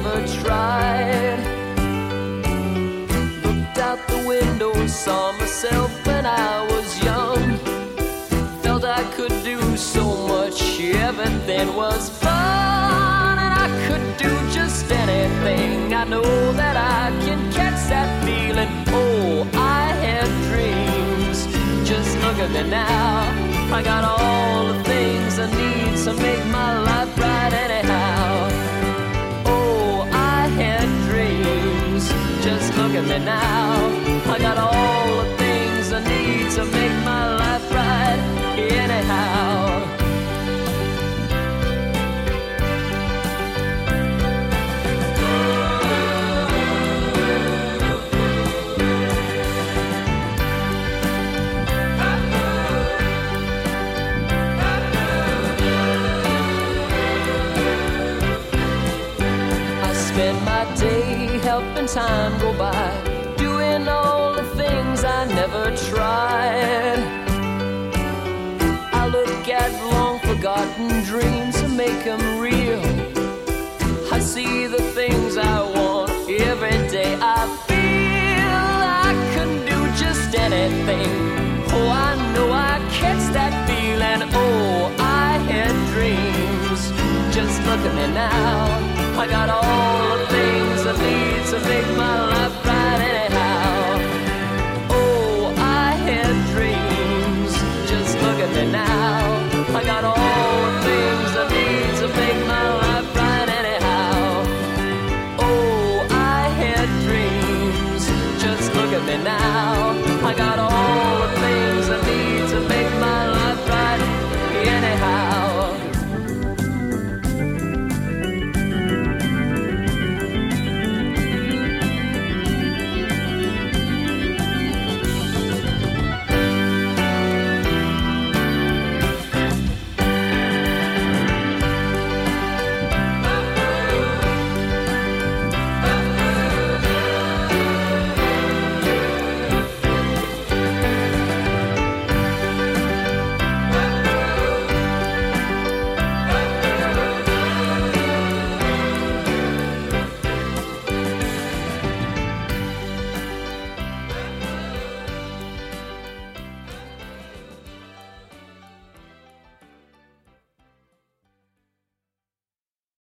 never tried. Looked out the window, saw myself when I was young. Felt I could do so much, everything was fun. And I could do just anything, I know that I can catch that feeling. Oh, I had dreams, just look at me now. I got all the things I need to make my life right anyhow. Oh, I had dreams, just look at me now. I got all the things I need to make my life right anyhow. Spend my day helping time go by, doing all the things I never tried. I look at long forgotten dreams and make them real. I see the things I want every day. I feel I can do just anything. Oh, I know I catch that feeling. Oh, I had dreams, just look at me now. I got all the things I need to make my life